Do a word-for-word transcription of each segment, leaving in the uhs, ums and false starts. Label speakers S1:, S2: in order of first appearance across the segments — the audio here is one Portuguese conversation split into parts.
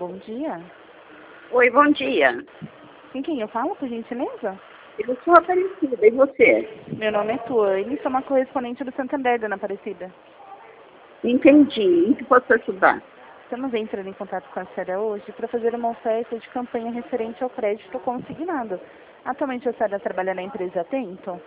S1: bom dia.
S2: Oi, bom dia.
S1: Com quem eu falo, por gentileza?
S2: Eu sou a Aparecida, e você?
S1: Meu nome é Tuane, sou uma correspondente do Santander, dona Aparecida.
S2: Entendi. Em que posso ajudar?
S1: Estamos entrando em contato com a senhora hoje para fazer uma oferta de campanha referente ao crédito consignado. Atualmente a senhora trabalha na empresa Atento?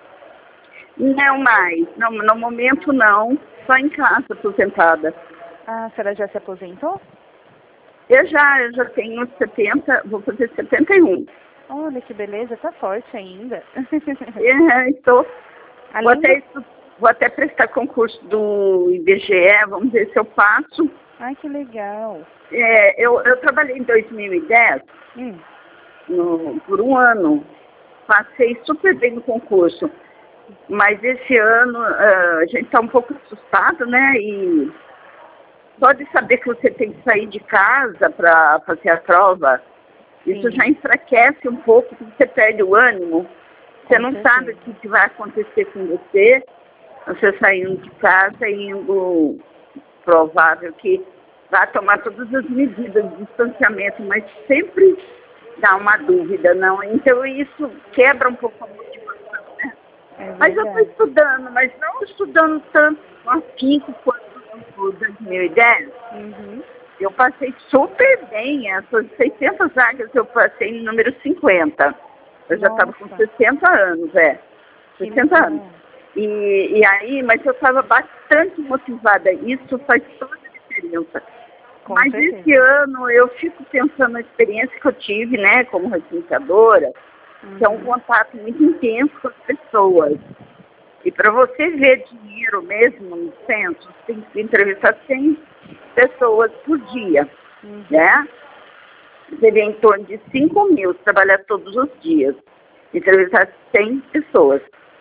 S2: Não mais. Não, no momento não. Só em casa, aposentada.
S1: Ah, a senhora já se aposentou?
S2: Eu já, eu já tenho setenta, vou fazer setenta e um.
S1: Olha que beleza, tá forte ainda.
S2: É, estou. Vou
S1: Além
S2: até,
S1: do...
S2: estu- vou até prestar concurso do I B G E, vamos ver se eu passo.
S1: Ai, que legal.
S2: É, eu, eu trabalhei em dois mil e dez,
S1: Hum,
S2: no, por um ano. Passei super bem no concurso. Mas esse ano ah, a gente está um pouco assustado, né? E só de saber que você tem que sair de casa para fazer a prova, isso
S1: sim,
S2: já enfraquece um pouco, porque você perde o ânimo. Você
S1: com
S2: não
S1: certeza.
S2: sabe o que que vai acontecer com você, você saindo de casa e indo, provável que vai tomar todas as medidas de distanciamento, mas sempre dá uma dúvida, não? Então isso quebra um pouco a motivação, né?
S1: É
S2: Mas eu estou
S1: verdade.
S2: estudando, mas não estudando tanto com afinco quanto no dois mil e dez.
S1: Uhum.
S2: Eu passei super bem, essas seiscentas vagas eu passei no número cinquenta. Eu já estava com
S1: Nossa,
S2: sessenta anos, é,
S1: que
S2: sessenta anos.
S1: legal.
S2: E, e aí, mas eu estava bastante motivada, isso faz toda a diferença.
S1: Com
S2: Mas esse
S1: certeza.
S2: ano eu fico pensando na experiência que eu tive, né, como recrutadora, que é um
S1: Uhum.
S2: contato muito intenso com as pessoas. E para você ver dinheiro mesmo no censo, tem que entrevistar cem pessoas por dia,
S1: Uhum.
S2: né? Seria em torno de cinco mil, trabalhar todos os dias. Entrevistar cem pessoas.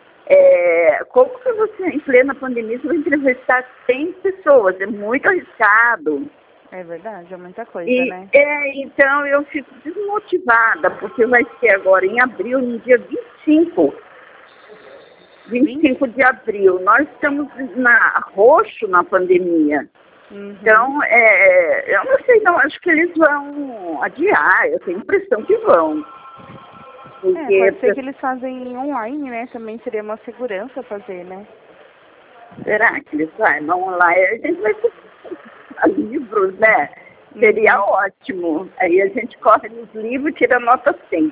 S2: É, como que você, em plena pandemia, você vai entrevistar cem pessoas? É muito arriscado.
S1: É verdade, é muita coisa,
S2: E,
S1: né?
S2: é, então eu fico desmotivada, porque vai ser agora em abril, no dia vinte e cinco. vinte e cinco de abril. Nós estamos na roxo na pandemia.
S1: Uhum.
S2: Então, é, eu não sei, não, acho que eles vão adiar, eu tenho a impressão que vão.
S1: É, pode ser
S2: Porque,
S1: que eles fazem online, né? Também seria uma segurança fazer, né?
S2: será que eles vão? Vão lá, a gente vai a livros, né? Seria
S1: Uhum.
S2: ótimo. Aí a gente corre nos livros e tira nota cem.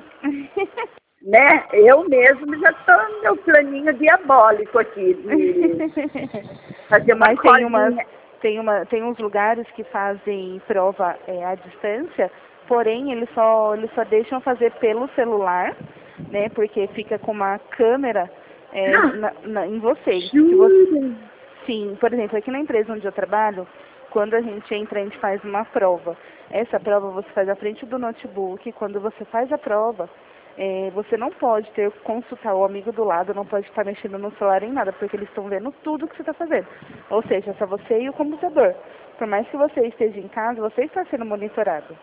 S2: Né? Eu mesmo já estou no meu planinho diabólico aqui, de fazer uma
S1: Mas tem umas,
S2: colinha.
S1: tem uma, tem uns lugares que fazem prova é, à distância, porém eles só, eles só deixam fazer pelo celular, né? Porque fica com uma câmera é, na, na- em você. Se você.
S2: Jura?
S1: Sim, por exemplo, aqui na empresa onde eu trabalho, quando a gente entra, a gente faz uma prova. Essa prova você faz à frente do notebook. Quando você faz a prova, eh, você não pode ter consultar o amigo do lado, não pode estar mexendo no celular em nada, porque eles estão vendo tudo que você está fazendo. Ou seja, é só você e o computador. Por mais que você esteja em casa, você está sendo monitorado.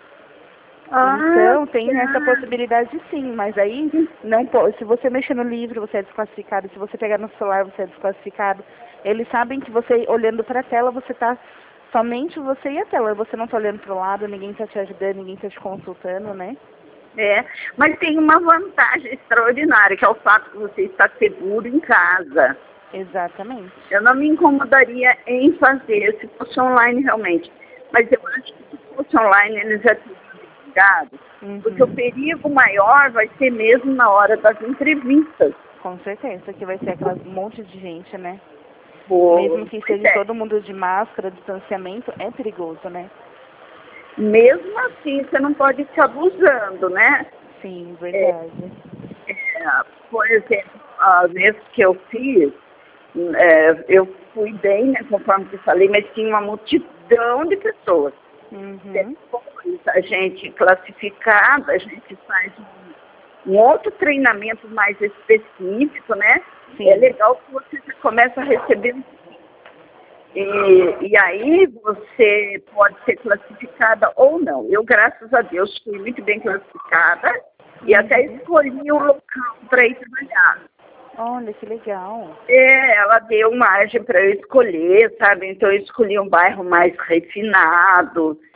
S2: Ah,
S1: Então, tem essa
S2: tá.
S1: possibilidade sim, mas aí não pode. Se você mexer no livro, você é desclassificado. Se você pegar no celular, você é desclassificado. Eles sabem que você, olhando para a tela, você está somente você e a tela. Você não está olhando para o lado, ninguém está te ajudando, ninguém está te consultando, né?
S2: É, mas tem uma vantagem extraordinária, que é o fato de você estar seguro em casa.
S1: Exatamente.
S2: Eu não me incomodaria em fazer, se fosse online realmente. Mas eu acho que se fosse online, eles já teriam divulgado, porque o
S1: Uhum.
S2: perigo maior vai ser mesmo na hora das entrevistas.
S1: Com certeza, que vai ser aquelas monte de gente, né?
S2: Pô,
S1: Mesmo que
S2: pois
S1: esteja
S2: é.
S1: todo mundo de máscara, distanciamento, é perigoso, né?
S2: Mesmo assim, você não pode ficar abusando, né?
S1: Sim,
S2: É,
S1: verdade.
S2: é, por exemplo, a vez que eu fiz, é, eu fui bem, né, conforme te falei, mas tinha uma multidão de pessoas.
S1: Uhum.
S2: Depois, a gente classificada, a gente faz um, um outro treinamento mais específico, né? É
S1: Sim.
S2: legal que você já começa a receber um E, e aí você pode ser classificada ou não. Eu, graças a Deus, fui muito bem classificada e até
S1: Uhum.
S2: escolhi o local para ir trabalhar.
S1: Olha, que legal.
S2: É, ela deu margem para eu escolher, sabe? Então eu escolhi um bairro mais refinado.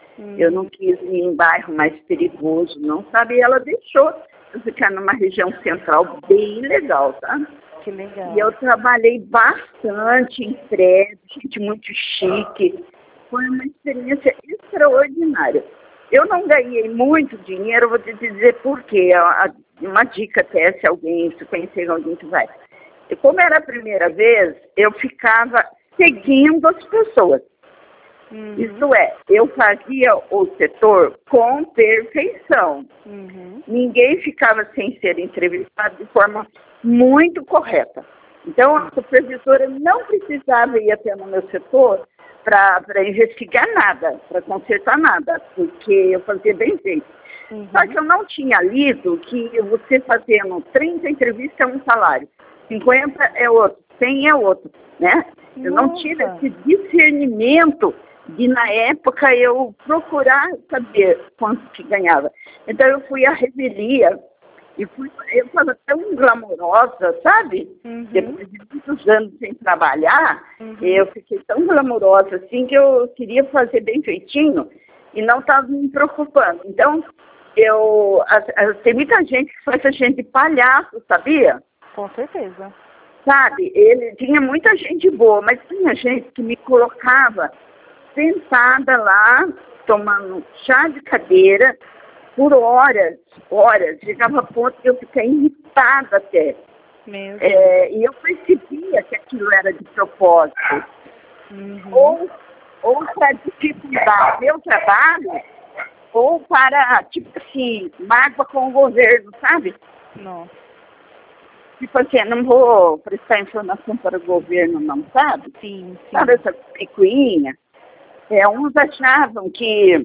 S1: Hum.
S2: Eu não quis ir em bairro mais perigoso, não, sabe? E ela deixou eu ficar numa região central bem legal, tá?
S1: Que legal.
S2: E eu trabalhei bastante em prédio, gente muito chique. Foi uma experiência extraordinária. Eu não ganhei muito dinheiro, vou te dizer por quê. Uma dica até, se alguém, se conhecer alguém que vai. E como era a primeira vez, eu ficava seguindo as pessoas.
S1: Uhum.
S2: Isso é, eu fazia o setor com perfeição.
S1: Uhum.
S2: Ninguém ficava sem ser entrevistado de forma muito correta. Então, a supervisora não precisava ir até no meu setor para investigar nada, para consertar nada, porque eu fazia bem feito.
S1: Uhum.
S2: Só que eu não tinha lido que você fazendo trinta entrevistas é um salário, cinquenta é outro, cem é outro, né? Eu não tive esse discernimento de, na época, eu procurar saber quanto que ganhava. Então, eu fui à revelia e fui, eu estava tão glamourosa, sabe?
S1: Uhum.
S2: Depois de muitos anos sem trabalhar,
S1: Uhum.
S2: eu fiquei tão glamourosa assim que eu queria fazer bem feitinho e não estava me preocupando. Então, eu, a, a, tem muita gente que faz a gente de palhaço, sabia?
S1: Com certeza.
S2: Sabe, ele tinha muita gente boa, mas tinha gente que me colocava sentada lá, tomando chá de cadeira, por horas, horas. Chegava a ponto de eu ficar irritada até.
S1: Meu Deus.
S2: É, e eu percebia que aquilo era de propósito.
S1: Uhum.
S2: Ou, ou para dificultar meu trabalho, ou para, tipo assim, mágoa com o governo, sabe?
S1: Nossa.
S2: Tipo assim, não vou prestar informação para o governo, não, sabe?
S1: Sim, sim.
S2: Sabe essa picuinha? É, uns achavam que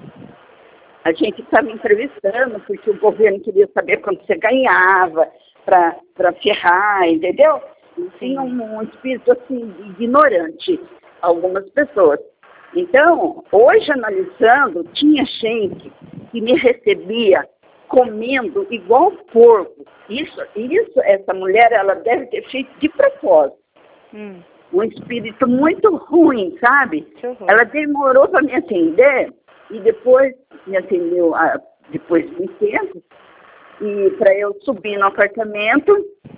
S2: a gente estava entrevistando porque o governo queria saber quanto você ganhava para ferrar, entendeu? E tinha um, um espírito assim, ignorante, algumas pessoas. Então, hoje analisando, tinha gente que me recebia comendo igual porco. Isso, isso, essa mulher, ela deve ter feito de propósito.
S1: Hum.
S2: Um espírito muito ruim, sabe?
S1: Que horror.
S2: Ela demorou para me atender e depois me atendeu a, depois de muito tempo. E para eu subir no apartamento,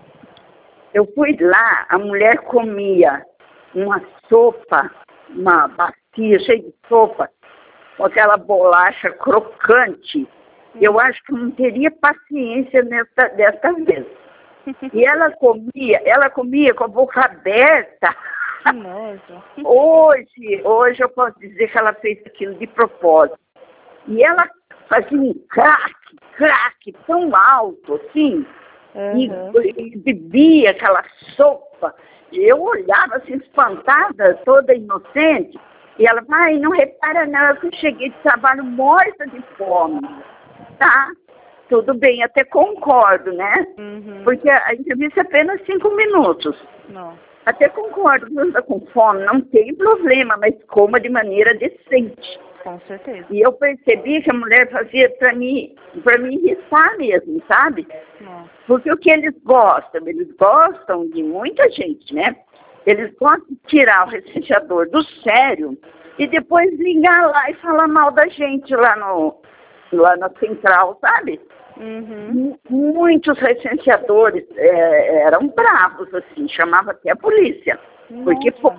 S2: eu fui lá, a mulher comia uma sopa, uma bacia cheia de sopa, com aquela bolacha crocante. Hum. Eu acho que eu não teria paciência nessa, dessa vez. E ela comia, ela comia com a boca aberta.
S1: Nossa.
S2: Hoje, hoje eu posso dizer que ela fez aquilo de propósito. E ela fazia um craque, craque tão alto, assim, uhum. e, e bebia aquela sopa. Eu olhava assim, espantada, toda inocente, e ela, ai, não repara não, que eu cheguei de trabalho morta de fome. Tá? Tudo bem, até concordo, né?
S1: Uhum.
S2: Porque a entrevista é apenas cinco minutos.
S1: Não.
S2: Até concordo, você está com fome, não tem problema, mas coma de maneira decente.
S1: Com certeza.
S2: E eu percebi que a mulher fazia para mim, para me irritar mesmo, sabe?
S1: Não.
S2: Porque o que eles gostam? Eles gostam de muita gente, né? Eles gostam de tirar o recenseador do sério e depois ligar lá e falar mal da gente lá no... lá na central, sabe?
S1: Uhum.
S2: Muitos recenseadores é, eram bravos, assim, chamava até a polícia. Nossa. Porque, pô,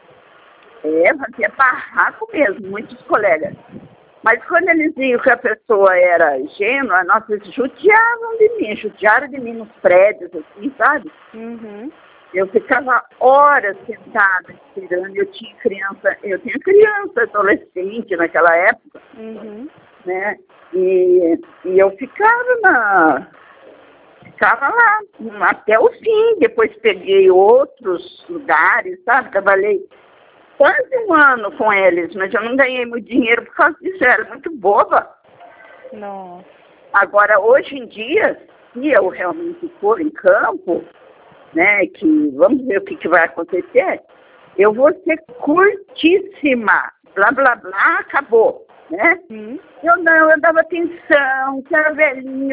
S2: é, fazia barraco mesmo, muitos colegas. Mas quando eles viam que a pessoa era ingênua, nossa, eles judiavam de mim, judiaram de mim nos prédios, assim, sabe?
S1: Uhum.
S2: Eu ficava horas sentada esperando, eu tinha criança, eu tinha criança, adolescente naquela época.
S1: Uhum.
S2: Né? E, e eu ficava na ficava lá até o fim, depois peguei outros lugares, sabe? Trabalhei quase um ano com eles, mas eu não ganhei muito dinheiro por causa disso, eu era muito boba.
S1: Não.
S2: Agora, hoje em dia, se eu realmente for em campo, né, que vamos ver o que, que vai acontecer, eu vou ser curtíssima, blá, blá, blá, acabou. Né?
S1: Hum.
S2: Eu não, eu dava atenção, que era velhinho,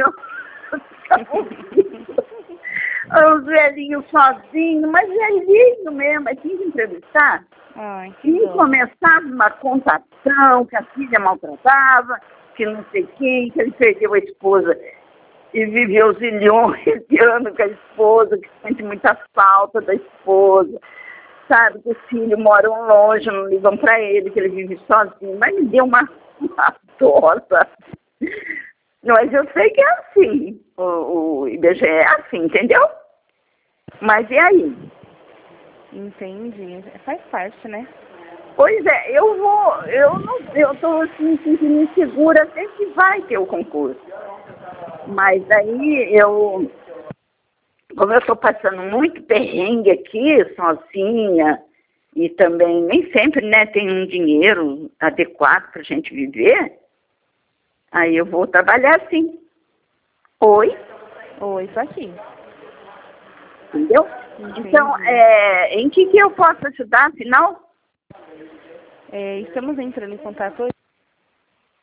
S2: os velhinhos sozinhos, mas velhinho mesmo, mas tinha que entrevistar,
S1: Ai, que
S2: E
S1: dó.
S2: começava uma contação que a filha maltratava, que não sei quem, que ele perdeu a esposa e viveu zilhões de anos com a esposa, que sente muita falta da esposa, sabe, que os filhos moram longe, não ligam para ele, que ele vive sozinho, mas me deu uma, uma dó, sabe? Mas eu sei que é assim, o, o I B G E é assim, entendeu? Mas e aí?
S1: Entendi. Faz parte, né?
S2: Pois é, eu vou, eu não, eu tô assim, sentindo insegura até que vai ter o concurso. Mas aí eu, como eu estou passando muito perrengue aqui, sozinha, e também nem sempre, né, tem um dinheiro adequado para a gente viver, aí eu vou trabalhar assim. Oi?
S1: Oi, tô aqui.
S2: Entendeu?
S1: Entendi.
S2: Então, é, em que, que eu posso ajudar, afinal?
S1: É, estamos entrando em contato hoje.